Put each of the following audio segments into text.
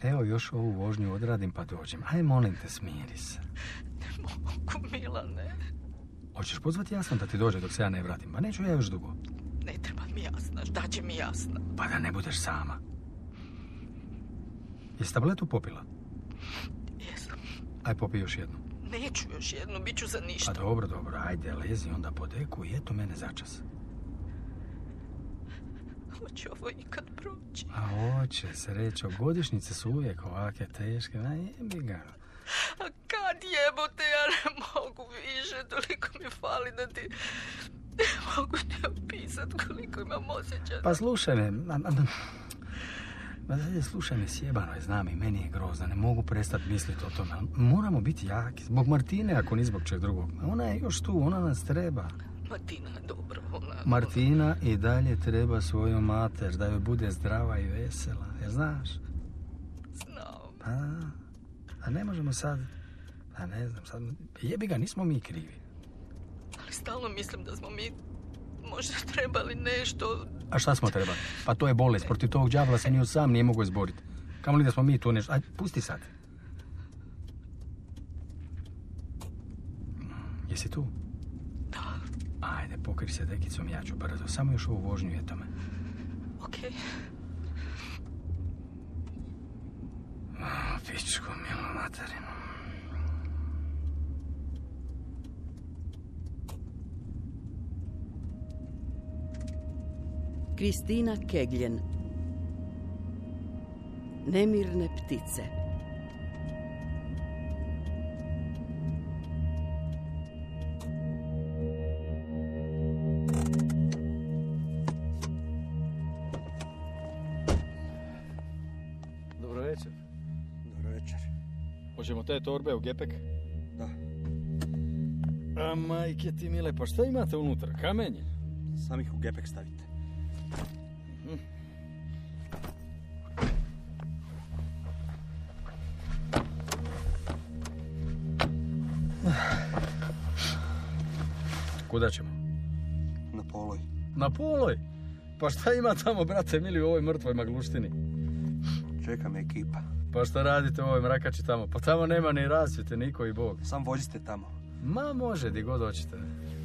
Evo, još ovu vožnju odradim pa dođem. Aj, molim te, smiri se. Ne mogu, Milane. Hoćeš pozvati Jasna da ti dođe dok se ja ne vratim? Pa neću ja još dugo. Ne treba mi Jasna, šta će mi Jasna? Pa da ne budeš sama. Jesi tabletu popila? Jesam. Aj, popij još jednu. Neću još jednu, bit ću za ništa. Pa dobro, ajde, lezi onda po deku i eto mene začas. Hoće ovo ikad proći? A hoće, srećo, godišnjice su uvijek ovake teške, a jebi ga. A kad jebote, ja ne mogu više, toliko mi fali da ti... Ne mogu ti opisat koliko imam osjećaj. Pa slušaj me, slušaj me, sjebano je, znam i meni je grozno, ne mogu prestati misliti o tome. Moramo biti jaki, zbog Martine, ako ni zbog čeg drugog. Ona je još tu, ona nas treba. Martina je dobro, Martina i dalje treba svoju mater, da joj bude zdrava i vesela, jer znaš? Znam. A ne možemo sad, ne znam, sad, jebi ga, nismo mi krivi. Ali stalno mislim da smo mi možda trebali nešto... A šta smo trebali? Pa to je bolest, protiv tog đavla se ni sam nije mogo izboriti. Kamo li da smo mi tu nešto... Ajde, pusti sad. Jesi tu? Da. Ajde, pokri se dekicom, ja ću brzo. Samo još ovu vožnju, eto me. Okej. Pičko, milo materinu. Kristina Kegljen. Nemirne ptice. Dobro večer. Dobro večer. Hoćemo te torbe u gepek? Da. A majke ti mile, pa šta imate unutra? Kamenje? Sam ih u gepek stavite. Kuda ćemo? Na Poloj. Na Poloj? Pa šta ima tamo, brate mili, u ovoj mrtvoj magluštini? Čeka me ekipa. Pa šta radite u ovoj mrakači tamo? Pa tamo nema ni rasvjete, niko i Bog. Sam vozite tamo. Ma može, di god hoćete.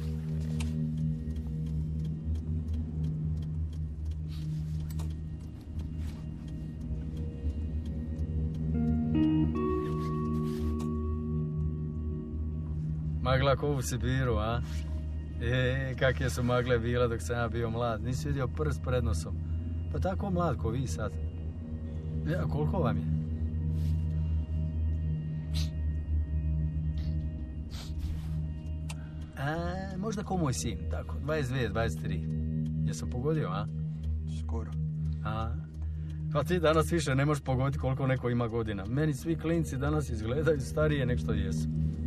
Magla ko u Sibiru, a? Kakve su magle bile dok sam ja bio mlad. Nisi vidio prst pred nosom. Pa tako mlad ko vi sad. A koliko vam je? Možda ko moj sin, tako. 22, 23. Jesam pogodio, a? Skoro. Pa ti danas više ne možeš pogoditi koliko neko ima godina. Meni svi klinci danas izgledaju starije nek što jesu.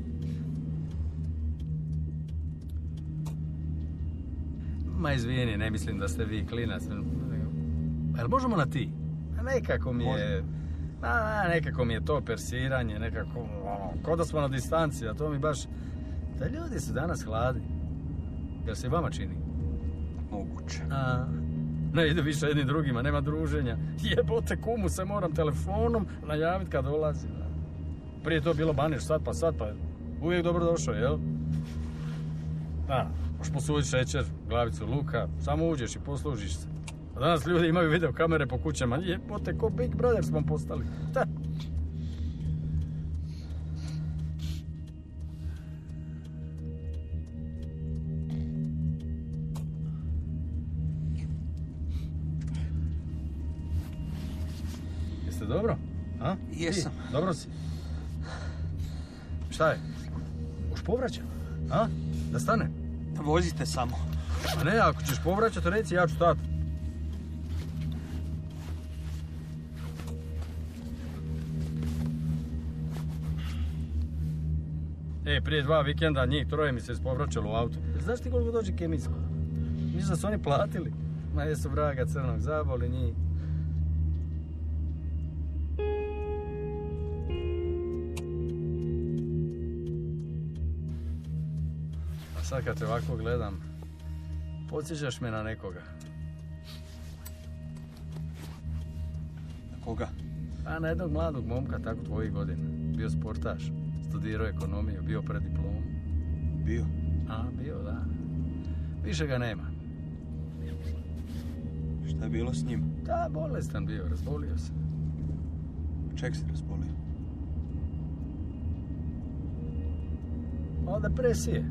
Ma izvijeni, ne mislim da ste vi klinac. Jel možemo na ti? Nekako mi je... nekako mi je to persiranje, nekako... Ko da smo na distanci, a to mi baš... Da ljudi su danas hladni. Jel se i vama čini? Moguće. Ne ide više jednim drugima, nema druženja. Jebote, kumu se moram telefonom najaviti kad dolazi. Prije to bilo baneš sad pa uvijek dobro došao, jel? Možeš posuditi šećer, glavicu luka, samo uđeš i poslužiš se. A danas ljudi imaju video kamere po kućama, jebote, ko Big Brother smo postali. Jeste dobro? Jesam. Ti, dobro si. Šta je? Možeš povraćati? Da stane? Vozite samo. A ne, ako ćeš povraćati, reci, ja ću stati. Prije 2 vikenda njih 3 mi se ispovraćalo u auto. Znaš ti koliko dođe kemijsko? Misliš da su oni platili? Ma jesu vraga crnog, zaboli njih. A sad kad te ovako gledam, podsjećaš me na nekoga. Na koga? A na jednog mladog momka, tako tvojih godina. Bio sportaš, studirao ekonomiju, bio pred diplomom. Bio. A, bio, da. Više ga nema. Šta je bilo s njim? Da, bolestan bio, razbolio se. Ček se razbolio? Od depresije.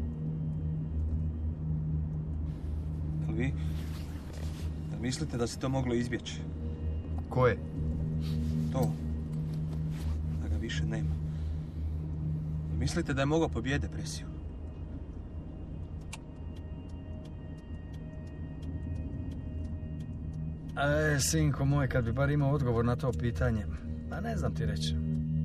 Jel vi? Jel mislite da se to moglo izbjeći? Koje? To. Da ga više nema. Jel mislite da je mogao pobijediti depresiju? Sinko moj, kad bi bar imao odgovor na to pitanje. Pa ne znam ti reći.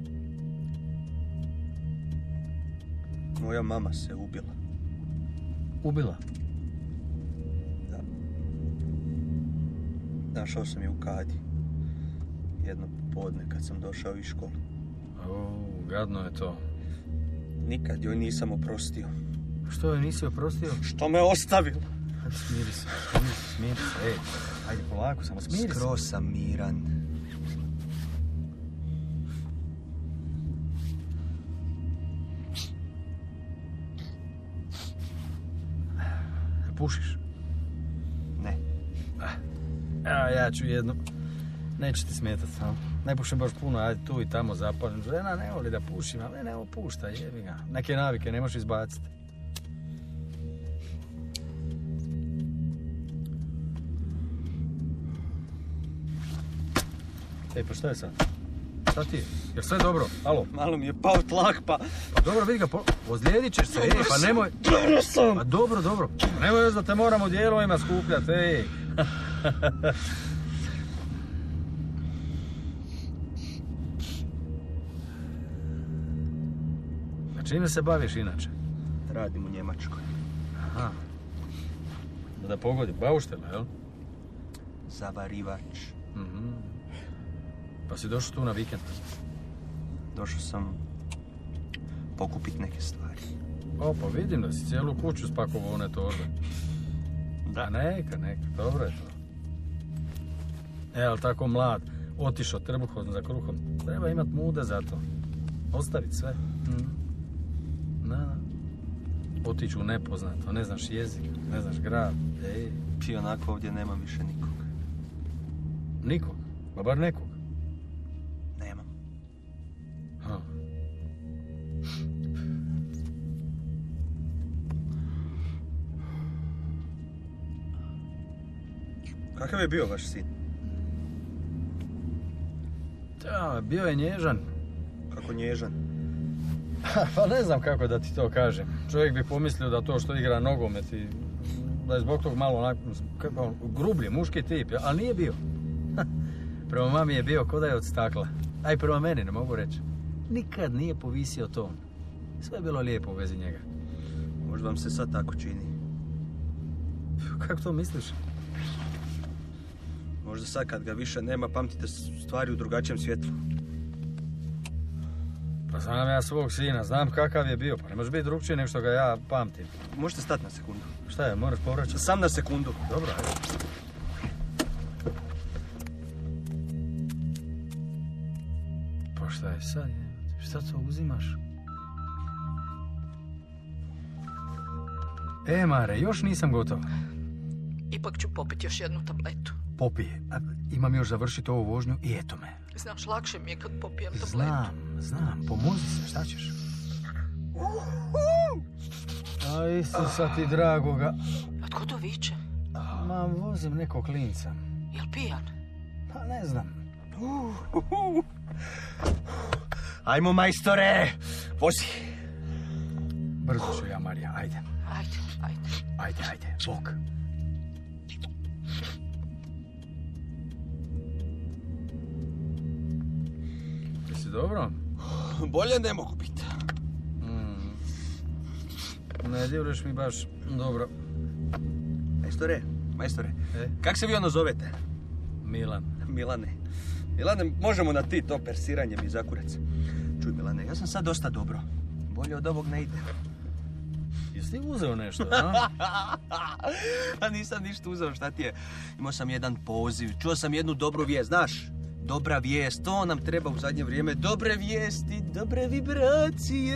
Moja mama se ubila. Ubila? Da. Našao sam je u kadi. Jedno popodne kad sam došao iz škole. Gadno je to. Nikad joj nisam oprostio. Što je nisi oprostio? Što me ostavila? Ajde, smiri se. Ej, ajde polako, samo smiri se. Skroz sam miran. Pušiš? Ne. Ja ću jednu. Neće ti smetati, samo. Ne pušim baš puno, ajde tu i tamo zapalim. Žena ne voli da pušim, ali ne opuštaj, jebi ga. Neke navike ne možeš izbaciti. Ej, pa šta je sad? Šta ti je? Jel sve dobro? Alo? Malo mi je pao tlak, pa... Pa dobro, vidi ga, ozlijedit ćeš se, ej, pa nemoj... Dobro sam! Pa dobro. Pa nemoj još da te moramo dijelovima skupljati, ej. A čime se baviš inače? Radim u Njemačkoj. Aha. Da pogodi, bauštela, jel? Zavarivač. Mhm. Pa si došao tu na vikend? Došao sam pokupit neke stvari. O, pa vidim da si cijelu kuću spakovao one torbe. Da. A neka, dobro je to. Ali tako mlad, otišao trbuhom za kruhom. Treba imat muda za to. Ostavit sve. Otići u nepoznato, ne znaš jezik, ne znaš grad. Ej. I onako ovdje nema više nikog. Nikog? Pa bar nekog? Nemam. Kakav je bio vaš sin? Da, bio je nježan. Kako nježan? Pa ne znam kako da ti to kažem. Čovjek bi pomislio da to što igra nogomet i da je zbog tog malo onako grublji, muški tip, ali nije bio. Prema mami je bio ko da je od stakla. A i prema meni, ne mogu reći. Nikad nije povisio ton. Sve je bilo lijepo u vezi njega. Možda vam se sad tako čini. Kako to misliš? Možda sad kad ga više nema pamtite stvari u drugačijem svjetlu. Pa znam ja svog sina, znam kakav je bio, pa ne može biti drugčije nego što ga ja pamtim. Možete stati na sekundu? Šta je, moraš povraćati? Sam na sekundu. Dobro, ajde. Pa šta je sad? Šta to uzimaš? Mare, još nisam gotov. Ipak ću popiti još jednu tabletu. Popije. Imam još završiti ovu vožnju i eto me. Znaš, lakše mi je kad popijem tabletu. Znam, pomozi se, šta ćeš? A Isusa ti dragoga. A tko to viče? Ma, vozim nekog klinca. Jel pijan? Pa ne znam. Ajmo, majstore! Vozi! Brzo ću ja, Marija, ajde. Ajde, bok. Jesi dobro? Bolje ne mogu biti. Ne djeluješ mi baš dobro. Majstore, kak se vi ono zovete? Milan. Milane, možemo na ti to persiranje mi za kurac. Čuj, Milane, ja sam sad dosta dobro. Bolje od ovog ne ide. Jesi ti uzeo nešto, a? A nisam ništa uzeo, šta ti je? Imao sam jedan poziv, čuo sam jednu dobru vijest, znaš? Dobra vijest, to nam treba u zadnje vrijeme. Dobre vijesti, dobre vibracije.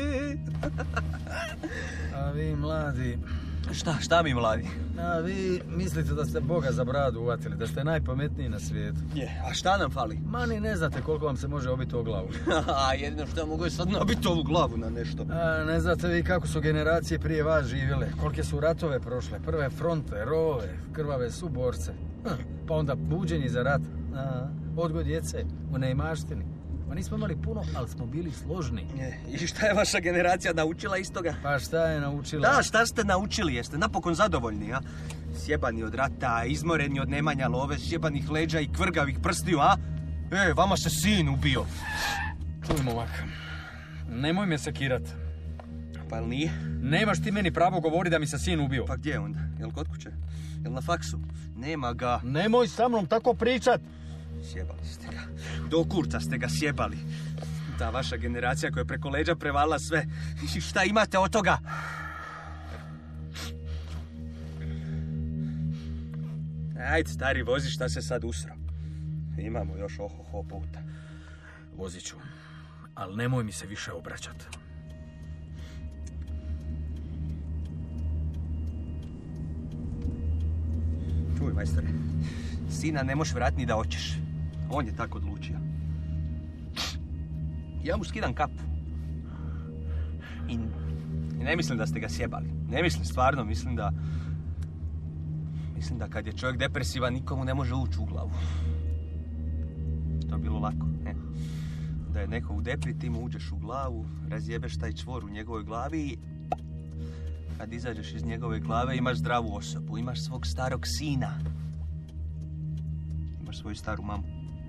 A vi mladi... Šta mi mladi? A vi mislite da ste Boga za bradu uvatili, da ste najpametniji na svijetu. Je, a šta nam fali? Ma ni ne znate koliko vam se može obiti o glavu. A jedino što mogu je sad nabiti ovu glavu na nešto. A ne znate vi kako su generacije prije vas živjele, kolike su ratove prošle, prve fronte, rovove, krvave suborce. Pa onda buđenji za rat, odgoj djece u neimaštini. Pa nismo imali puno, ali smo bili složni. I šta je vaša generacija naučila iz toga? Pa šta je naučila? Da, šta ste naučili? Jeste napokon zadovoljni, a? Sjebani od rata, izmoreni od nemanja love, sjebanih leđa i kvrgavih prstiju, a? Vama se sin ubio. Čuj, momak, nemoj me sekirat. Pa jel nije? Nemaš ti meni pravo govori da mi se sin ubio. Pa gdje onda? Jel kod kuće? Jel na faksu? Nema ga. Nemoj sa mnom tako pričat. Sjebali ste ga. Do kurca ste ga sjebali. Ta vaša generacija koja je preko leđa prevala sve. I šta imate od toga? Ajde, stari, vozi, šta se sad usro. Imamo još ohoho puta. Vozit ću, ali nemoj mi se više obraćat. Čuj, majstore, sina ne možeš vratiti ni da hoćeš. On je tako odlučio. Ja mu skidam kapu. I ne mislim da ste ga sjebali. Ne mislim, stvarno, mislim da kad je čovjek depresivan, nikomu ne može ući u glavu. To je bilo lako, ne? Da je neko u depri, ti mu uđeš u glavu, razjebeš taj čvor u njegovoj glavi i kad izađeš iz njegove glave imaš zdravu osobu, imaš svog starog sina. Imaš svoju staru mamu.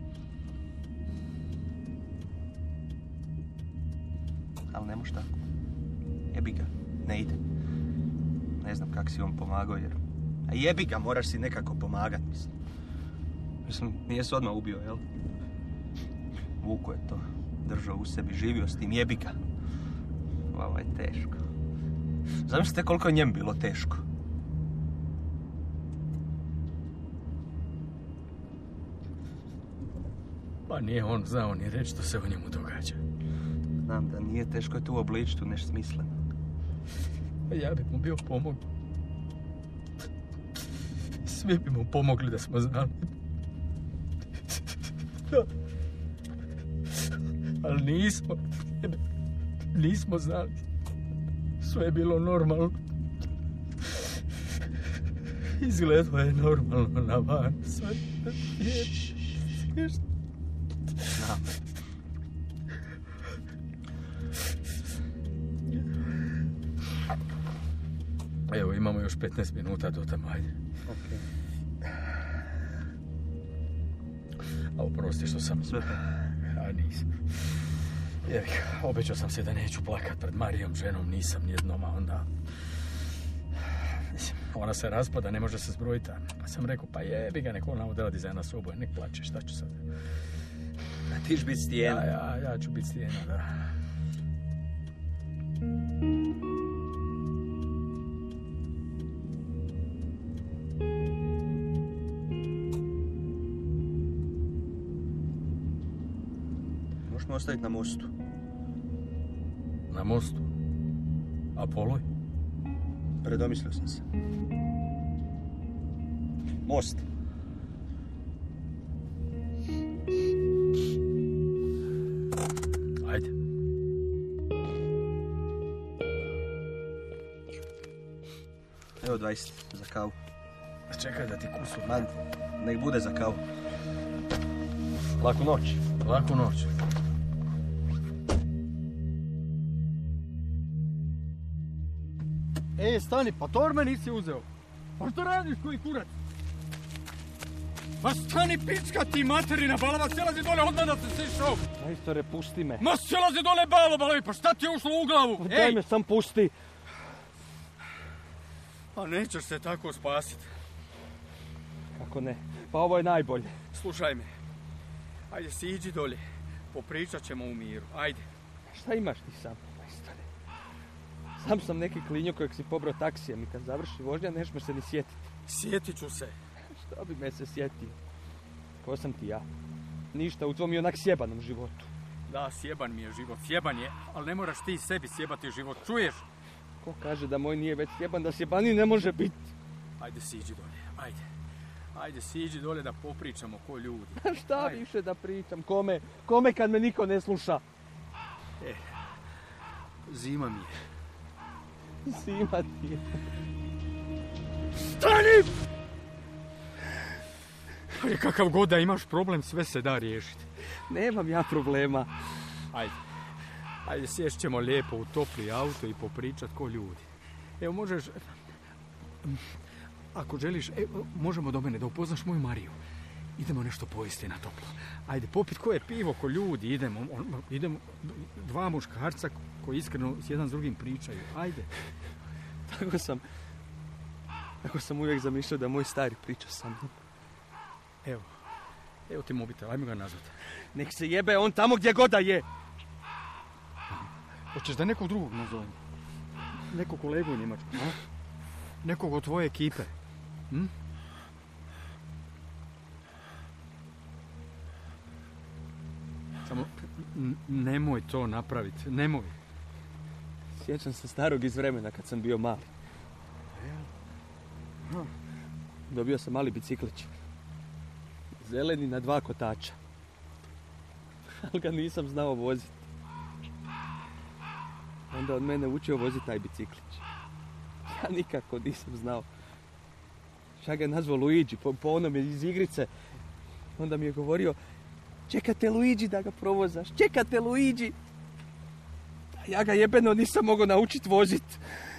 Ali ne moš tako. Jebi ga, ne ide. Ne znam kak si on pomagao jer... A jebi ga, moraš si nekako pomagat, mislim. Mislim, nije se odmah ubio, jel? Vuko je to držao u sebi, živio s tim, jebi ga. Ovo je teško. Zamislite koliko je njem bilo teško. Pa nije on znao ni reći što se o njemu događa. Znam da nije, teško je tu obličiti tu nešto smisleno. Ja bi mu bio pomogao. Svi bi mu pomogli da smo znali. Ali nismo znali. Sve je bilo normalno. Izgledao je normalno na van. Sve je... Znam. Evo, imamo još 15 minuta do tamo, ajde. Okej. A oprosti što sam... Sve pa. A nisam. Jer obećao sam se da neću plakat pred Marijom, ženom, nisam nijednom, a onda... Mislim, ona se raspada, ne može se zbrojiti. Pa sam rekao, pa jebi ga, nek ona odradi za nas oboje, nek plače, šta ću sad? A ti ćeš biti stijena. Ja ću biti stijena, da. Možemo ostaviti na mostu. Na mostu? A poloj? Predomislio sam se. Most. Ajde. Evo 20 za kavu. Čekaj da ti kusu. Man, nek bude za kavu. Laku noć. Laku noć. Stani, pa torbe nisi uzeo. Pa što radiš, koji kurac? Ma stani, pička ti materina, balava, sjelazi dole, odmah da se sišao. Majstore, pusti me. Ma sjelazi dole, balovi, pa šta ti je ušlo u glavu? Daj me sam pusti. Pa nećeš se tako spasiti. Kako ne? Pa ovo je najbolje. Slušaj me. Ajde, siđi dolje. Popričat ćemo u miru, ajde. Šta imaš ti sam, majstore? Sam sam neki klinjo kojeg si pobrao taksijem i kad završi vožnja neš me se ni sjetiti. Sjetit ću se. Što bi me se sjetio? Ko sam ti ja? Ništa u tvom i onak sjebanom životu. Da, sjeban mi je život, sjeban je, ali ne moraš ti sebi sjebati život, čuješ? Ko kaže da moj nije već sjeban, da sjebani ne može biti? Ajde, siđi dolje, ajde. Ajde, siđi dolje da popričamo ko ljudi. Šta više da pričam, kome? Kome kad me niko ne sluša? Zima mi je. Zima ti je. Stani! Ali kakav god da imaš problem, sve se da riješiti. Nemam ja problema. Ajde, sjest ćemo lijepo u topli auto i popričat ko ljudi. Evo, možeš... Ako želiš, možemo do mene da upoznaš moju Mariju. Idemo nešto pojesti na toplo. Ajde, popit koje pivo ko ljudi, idemo dva muškarca koji iskreno s jedan s drugim pričaju. Ajde. Tako sam uvijek zamišljao da moj stari priča sa mnom. Evo ti mobitel, ajmo ga nazvat. Nek se jebe on tamo gdje god da je. Hoćeš da nekog drugog nazovem? Nekog kolegu u Njemačku, a? Nekog od tvoje ekipe. Samo nemoj to napraviti, nemoj. Sjećam se starog iz vremena kad sam bio mali. Dobio sam mali biciklić. Zeleni na 2 kotača. Ali ga nisam znao voziti. Onda od mene učio voziti taj biciklić. Ja nikako nisam znao. Ja ga je nazvao Luigi, po onome iz igrice. Onda mi je govorio, čekate Luigi da ga provozaš, čekate Luigi. A ja ga jebeno nisam mogao naučiti voziti.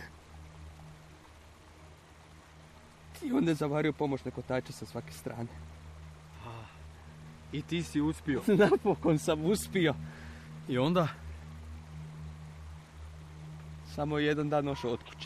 I onda je zavario pomoćne kotače sa svake strane. I ti si uspio. Napokon sam uspio. I onda? Samo jedan dan ošao od kuće.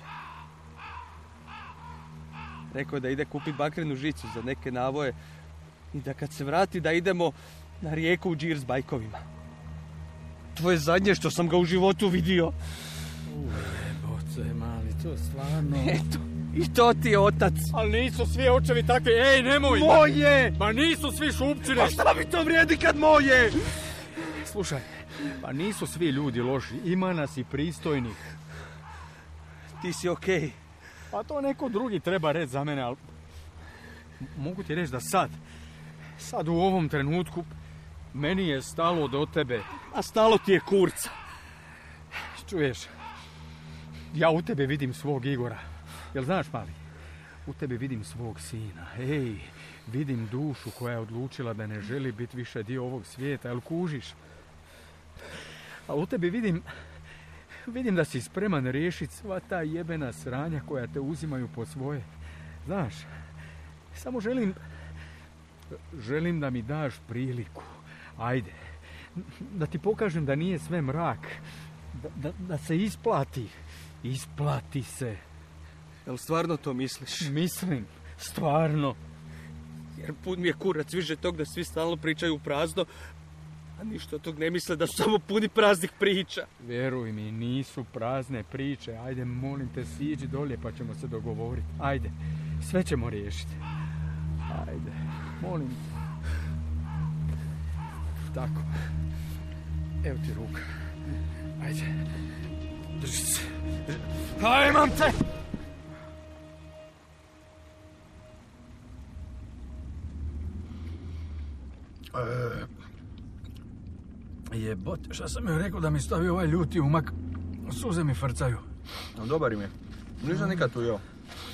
Rekao da ide kupiti bakrenu žicu za neke navoje i da kad se vrati da idemo na rijeku u džir s bajkovima. To je zadnje što sam ga u životu vidio. Jebote, mali, to stvarno... Eto, i to ti je otac. Ali nisu svi očevi takvi, ej, nemoj! Moje! Ma nisu svi šupčine! Pa šta mi to vrijedi kad moje? Slušaj, pa nisu svi ljudi loši, ima nas i pristojnih. Ti si okej. Pa to neko drugi treba reći za mene, ali... Mogu ti reći da sad u ovom trenutku, meni je stalo do tebe. A stalo ti je kurca. Čuješ, ja u tebe vidim svog Igora. Jel znaš, mali? U tebe vidim svog sina. Ej, vidim dušu koja je odlučila da ne želi biti više dio ovog svijeta. Jel kužiš? A u tebi vidim da si spreman riješiti sva ta jebena sranja koja te uzimaju po svoje. Znaš, samo želim da mi daš priliku. Ajde, da ti pokažem da nije sve mrak. Da se isplati. Isplati se. Jel stvarno to misliš? Mislim, stvarno. Jer pun mi je kurac više tog da svi stalno pričaju u prazno, a ništa od tog ne misle da su samo puni praznih priča. Vjeruj mi, nisu prazne priče. Ajde, molim te, siđi dolje pa ćemo se dogovoriti. Ajde, sve ćemo riješiti. Ajde, molim te. Tako. Evo ti ruka. Ajde. Drži se. Ajde, imam te! Jebote, šta sam joj rekao da mi stavi ovaj ljuti umak? Suze mi frcaju. No, dobar im je. Nisam nikad tu jeo.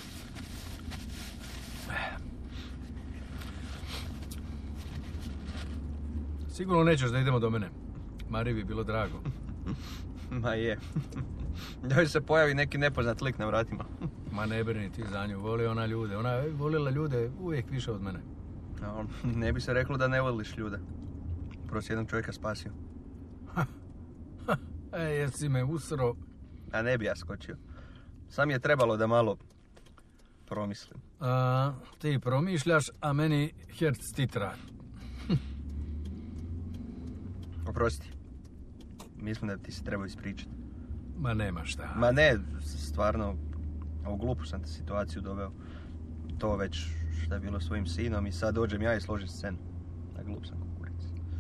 Sigurno nećeš da idemo do mene. Mari bi bilo drago. Ma je. Da joj se pojavi neki nepoznat lik na vratima. Ma ne brini ti za nju, voli ona ljude. Ona je volila ljude uvijek više od mene. No, ne bi se reklo da ne voliš ljude. Prvo si jednog čovjeka spasio. Jesi me usro. A ne bi ja skočio. Sam je trebalo da malo promislim. Ti promišljaš, a meni herc titra. Oprosti. Mislim da ti se treba ispričati. Ma nema šta. Ma ne, stvarno, u glupu sam te situaciju doveo. To već što je bilo svojim sinom i sad dođem ja i složim scenu. A glup sam kukuric.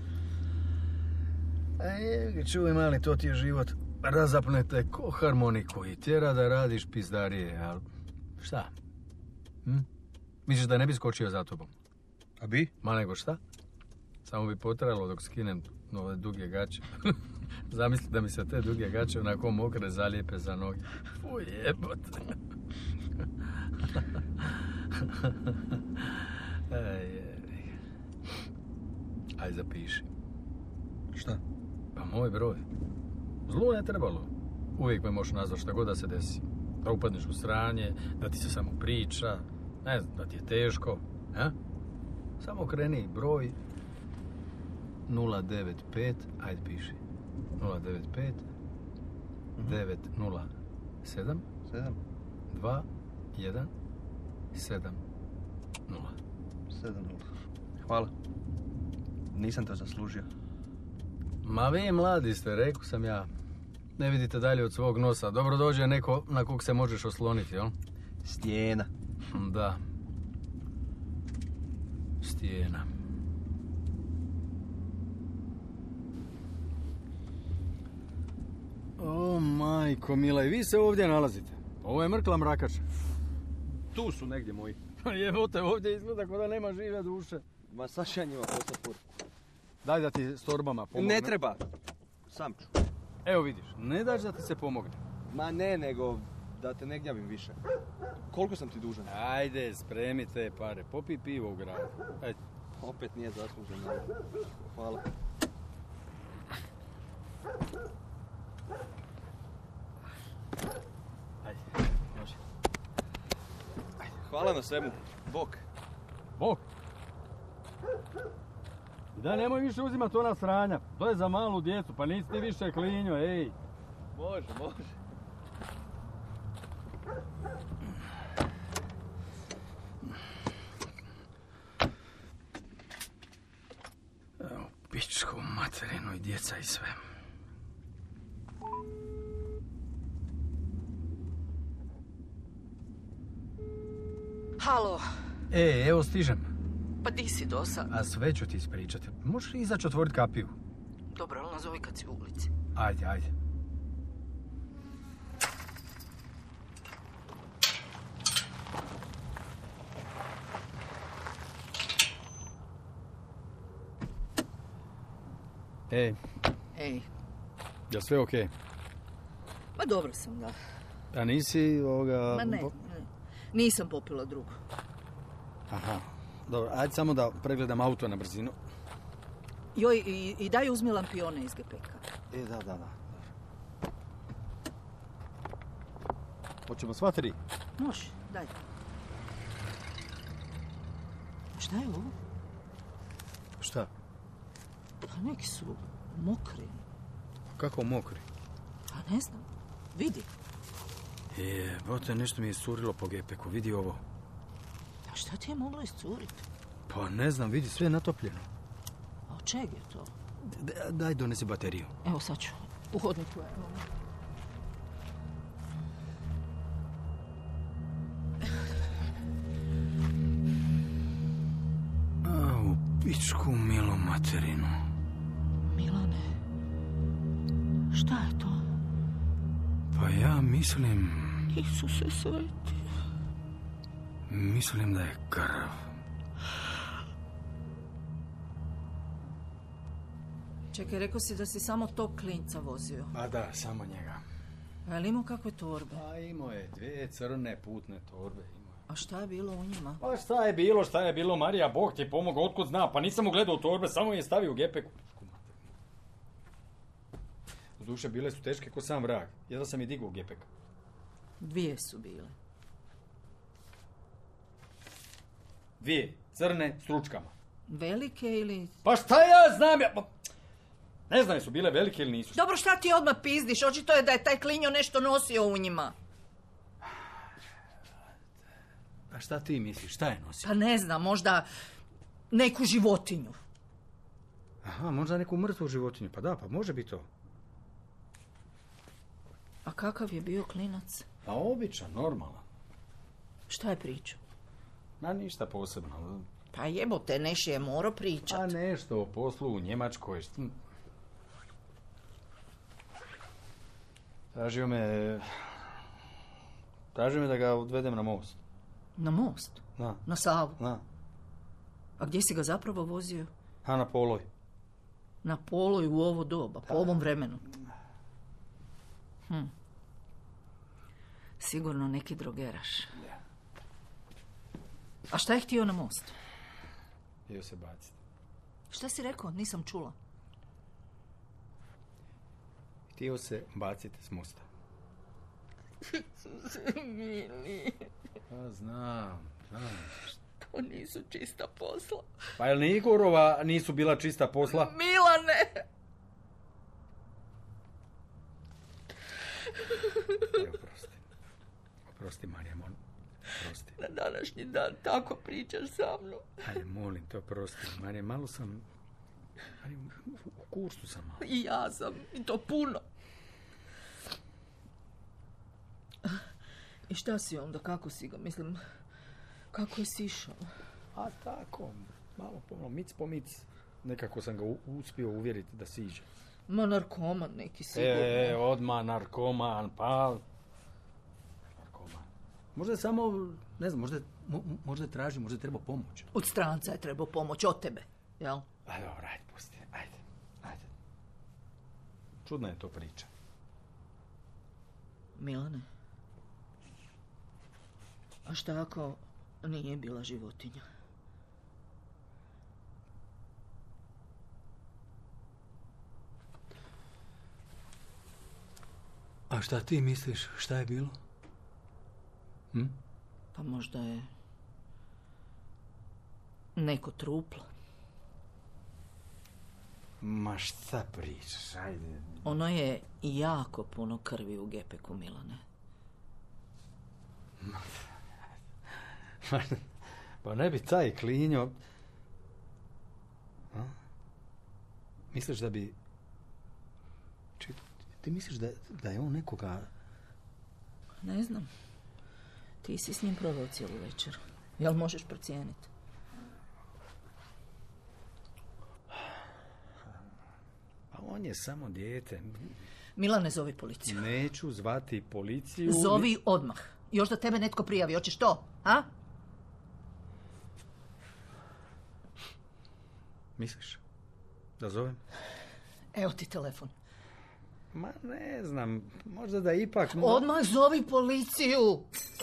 Čuj mali, to ti je život. Razapnete ko harmoniku i tjera da radiš pizdarije, ali šta? Misliš da ne bi skočio za tobom? A bi? Ma nego šta? Samo bi potrajalo dok skinem ove duge gaće. Zamisli da mi se te duge gaće onako mokre zalijepe za noge. Fuj, jebote. Aj, zapiši. Šta? Pa moj broj. Zlu ne trebalo. Uvijek me možeš nazvati šta god da se desi. Da upadneš u sranje, da ti se samo priča, ne znam, da ti je teško. Ja? Samo kreni broj 095, ajde piši. 095 907 7? 2 1 7 0. 7-0. Hvala. Nisam to zaslužio. Ma vi mladi ste, rekao sam ja. Ne vidite dalje od svog nosa. Dobro dođe neko na kog se možeš osloniti, jel? Stijena. Da. Stijena. O, majko mila, i vi se ovdje nalazite. Ovo je mrkla mrakača. Tu su negdje moji. Jebote, ovdje izgleda kao da nema žive duše. Ma Saša ja njima poslat poruku. Daj da ti s torbama pomogne. Ne treba. Sam ću. Evo vidiš, ne daš da ti se pomogne. Ma ne, nego da te ne gnjavim više. Koliko sam ti dužan? Ajde, spremi te pare, popij pivo u gradu. Ajde. Opet nije zasluženo. Hvala. Ajde, može. Hvala na svemu. Bok. Bok. Da, nemoj više uzimati ona sranja. To je za malu djecu, pa nisi ti više klinjo, ej. Može, može. Evo, pičku materinu i djeca i sve. Halo, Evo stižem. pa di si do sad? A sve ću ti ispričati. Možeš izaći otvoriti kapiju? Dobro, ali nazovi kad si u ulici. Ajde, ajde. Ej, Ej, je sve okej? ma dobro sam, da. A nisi ovoga... Ma ne. Nisam popila drugo. Aha, dobro, ajde samo da pregledam auto na brzinu. Joj, i daj uzmi lampione iz gepeka. Da. Hoćemo sva tri? Može, daj. Šta je ovo? Šta? Pa neki su mokri. Kako mokri? Pa ne znam, vidi. Bote, nešto mi je iscurilo po gepeku, vidi ovo. A šta ti je moglo iscuriti? Pa ne znam, vidi, sve je natopljeno. A od čeg je to? Daj, donesi bateriju. Evo sad ću. U hodniku je. U pičku milu materinu. Milane, šta je to? Pa ja mislim... Isuse sveti. Mislim da je krv. Čekaj, rekao si da si samo tog klinca vozio. A da, samo njega. A je li imao kakve torbe? Pa imao je 2 crne putne torbe. A šta je bilo u njima? Pa šta je bilo, Marija, Bog ti pomogao, otkud zna, pa nisam mu gledao u torbe, samo je stavio u gepeku. U duše bile su teške ko sam vrag, jedva sam je digao u gepek. 2 su bile. 2 crne s ručkama. Velike ili... Pa šta ja znam, ne znam jesu bile velike ili nisu. Dobro, šta ti odmah pizdiš? Očito je da je taj klinjo nešto nosio u njima. A šta ti misliš, šta je nosio? Pa ne znam, možda neku životinju. Aha, možda neku mrtvu životinju, pa da, pa može biti to. A kakav je bio klinac? Pa običan, normalan. Šta je pričao? Ma ništa posebno. Pa jebote, Neši je morao A pričat. nešto o poslu u Njemačkoj. Tražio me da ga odvedem na most. Na most? Da. Na Savu? Da. A gdje si ga zapravo vozio? A na Poloj. Na Poloj u ovo doba, po ovom vremenu. Sigurno neki drogeraš. A šta je htio na mostu? Htio se baciti. Šta si rekao? Nisam čula. Htio se baciti s mosta. Mili, Pa znam. to nisu čista posla. Pa jel ni Igorova nisu bila čista posla? Milane! Oprosti, Marija, molim. Oprosti. Na današnji dan tako pričaš sa mnom. Ajde, molim te, oprosti. Marija, malo sam... Marija, u kursu sam malo. I ja sam, i to puno. I šta si onda, kako si ga, mislim, kako je sišao? A tako, malo pomalo, mic po mic. Nekako sam ga uspio uvjeriti da siđe. Ma narkoman neki sigurno. Odmah narkoman, pa... Narkoman. Možda je samo, ne znam, možda traži, možda treba pomoć. Od stranca je trebao pomoć, od tebe, jel? Ajde, dobro, ajde, pusti, ajde. Čudna je to priča. Milane, a šta ako nije bila životinja? A šta ti misliš, šta je bilo? Pa možda je neko truplo. Ma šta pričaš, ajde. Ono je jako puno krvi u gepeku, Milane. Pa ne bi taj klinjo... A? Misliš da bi... Ti misliš da je on nekoga... Ne znam. Ti si s njim proveo cijelu večer. Jel možeš procijeniti? Pa on je samo dijete. Milane, zovi policiju. Neću zvati policiju. Zovi odmah. Još da tebe netko prijavi. Hoćeš to? A? Misliš? Da zovem? Evo ti telefon. Ma ne znam. Možda da ipak... Odmah zovi policiju!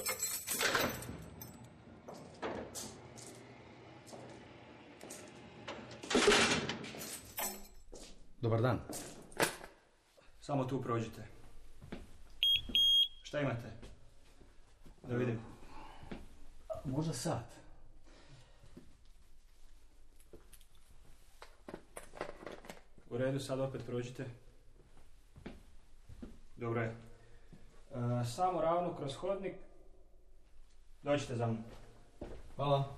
Dobar dan. Samo tu prođite. Šta imate? Da vidim. Možda sat. U redu, sad opet prođite. Dobro je. Samo ravno kroz hodnik. Dođite za mnom. Hvala.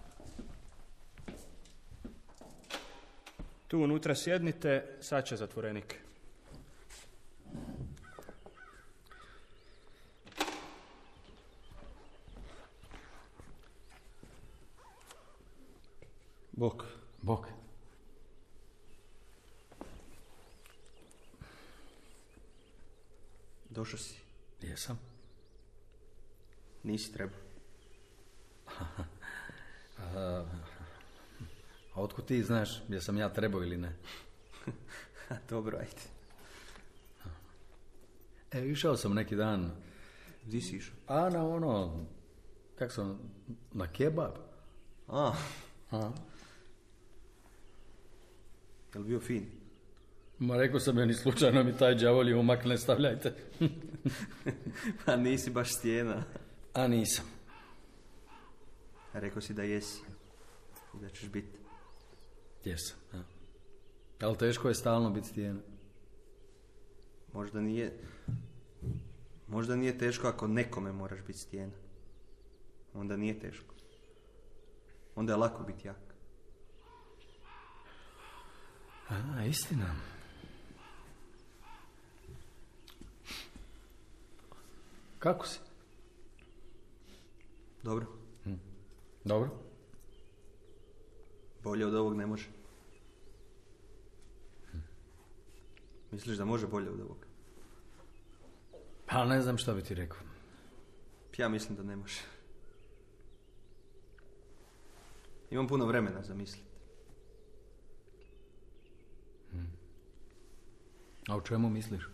Tu unutra sjednite, sad će zatvorenik. Bok. Bok. Došao si. Jesam. Nisi trebao. A otkud ti znaš jesam ja trebao ili ne? Dobro, ajde. Išao sam neki dan. Gdje si išao? A na ono... Kak sam... Na kebab. A. Jel bio fin? Ma rekao sam ja, ni slučajno mi taj đavolji umak ne stavljajte. Pa nisi baš stijena. A nisam. Rekao si da jesi. I da ćeš biti. Jesam, ja. Ali teško je stalno biti stijena. Možda nije teško ako nekome moraš biti stijena. Onda nije teško. Onda je lako biti jak. A, istina. Kako si? Dobro. Dobro. Bolje od ovog ne može. Misliš da može bolje od ovog? Ali ne znam što bi ti rekao. Ja mislim da ne može. Imam puno vremena za misliti. A o čemu misliš?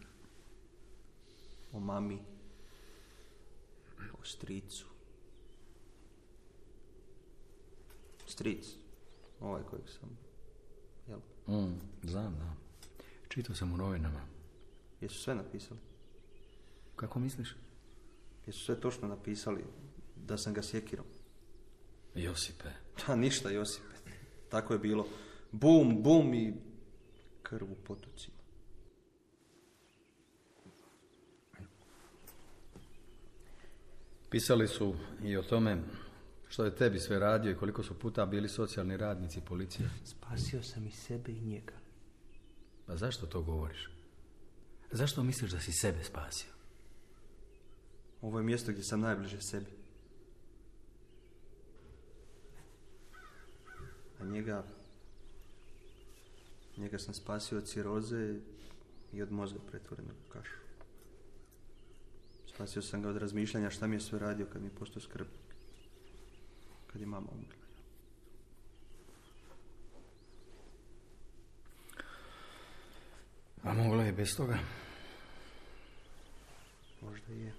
O mami. O stricu. Stric. Ovaj kojeg sam... Jel? Znam, da. Čitao sam u novinama. Jesu sve napisali? Kako misliš? Jesu sve točno napisali da sam ga sjekirom? Josipe. Pa ništa, Josipe. Tako je bilo. Bum, bum i krv u potocima. Pisali su i o tome što je tebi sve radio i koliko su puta bili socijalni radnici policije. Spasio sam i sebe i njega. Pa zašto to govoriš? Zašto misliš da si sebe spasio? Ovo je mjesto gdje sam najbliže sebi. A njega sam spasio od ciroze i od mozga pretvorenog u kašu. Spasio sam ga od razmišljanja šta mi je sve radio kad mi je postao skrbnik. Kad je mama umrla. A mogla je bez toga? Možda i je.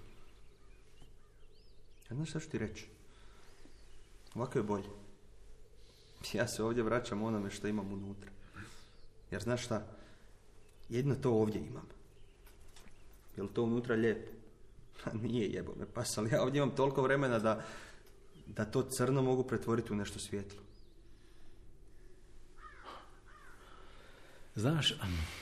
A znaš šta ću ti reći? Ovako je bolje. Ja se ovdje vraćam onome što imam unutra. Jer znaš šta? Jedno to ovdje imam. Je li to unutra lijepo? Pa nije, jebo me pas, ali ja ovdje imam toliko vremena da to crno mogu pretvoriti u nešto svijetlo. Znaš,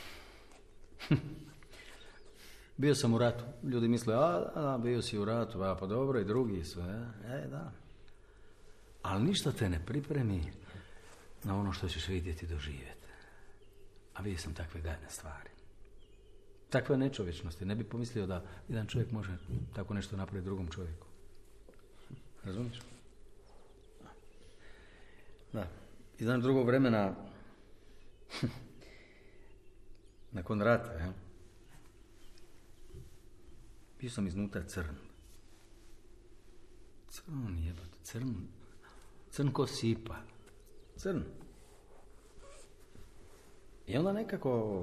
bio sam u ratu. Ljudi misle, bio si u ratu, pa dobro i drugi su, da. Ali ništa te ne pripremi na ono što ćeš vidjeti i doživjeti. A vidio sam takve gadne stvari. Takve nečovječnosti. Ne bi pomislio da jedan čovjek može tako nešto napraviti drugom čovjeku. Razumiješ? Da. I znam drugog vremena nakon rata, ja? Bio sam iznutra crn. Crn jebate, crn. Crn ko sipa. Crn. I onda nekako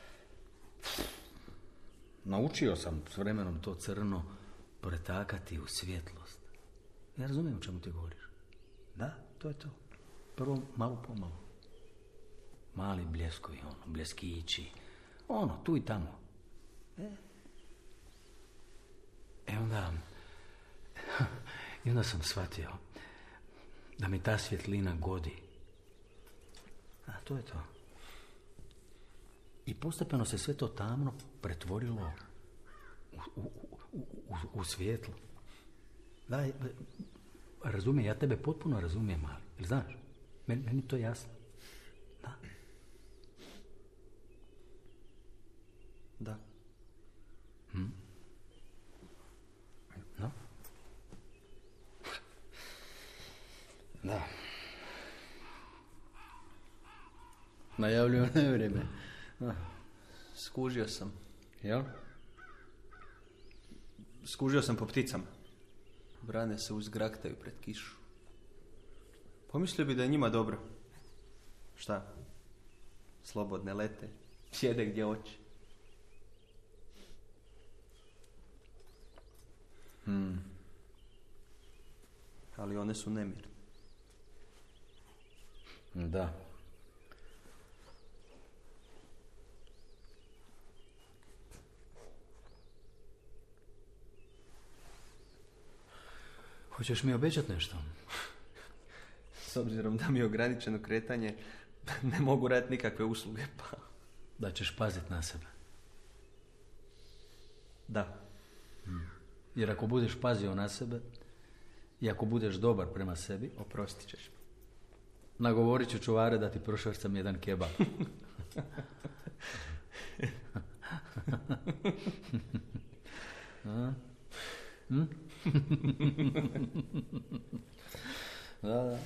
naučio sam s vremenom to crno pretakati u svjetlost. Ja razumijem o čemu ti govoriš. Da, to je to. Prvo malo po malo. Mali bljeskovi, bljeskići. Tu i tamo. I onda sam shvatio da mi ta svjetlina godi. A to je to. I postepeno se sve to tamno pretvorilo u svjetlo. Da, razumijem, ja tebe potpuno razumijem, ali, jel znaš, meni to jasno. Da. Da. No? Da. Najavljujem na vrijeme. Skužio sam. Jel? Skužio sam po pticama. Brane se uzgraktaju pred kišu. Pomislio bi da je njima dobro. Šta? Slobodne lete. Sjede gdje hoće. Ali one su nemirne. Da. Hoćeš mi obećati nešto? S obzirom da mi je ograničeno kretanje, ne mogu raditi nikakve usluge, pa... Da ćeš paziti na sebe. Da. Jer ako budeš pazio na sebe i ako budeš dobar prema sebi, oprostit ćeš mi. Nagovorit ću čuvare da ti prošvrcam jedan kebab. Da.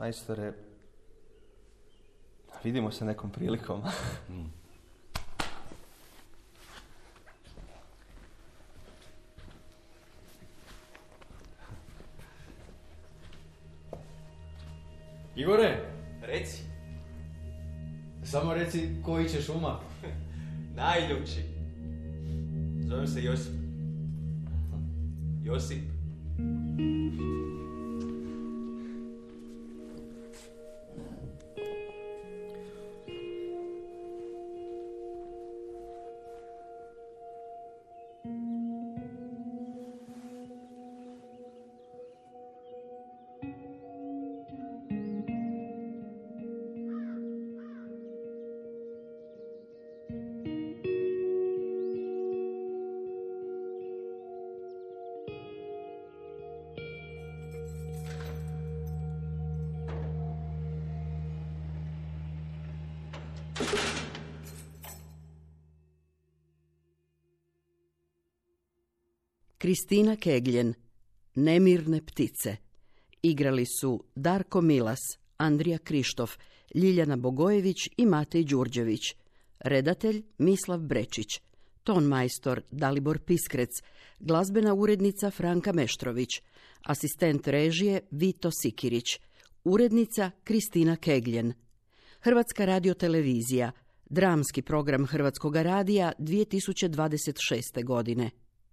Majstore, vidimo se nekom prilikom. Igore, Reci. samo reci koji ćeš uma. Najljubši. Zovem se Josip. Josip. Kristina Kegljen, Nemirne ptice. Igrali su Darko Milas, Andrija Krištof, Ljiljana Bogojević i Matej Đurđević. Redatelj Mislav Brečić. Tonmajstor Dalibor Piskrec. Glazbena urednica Franka Meštrović. Asistent režije Vito Sikirić. Urednica Kristina Kegljen. Hrvatska radiotelevizija. Dramski program Hrvatskoga radija 2026. godine.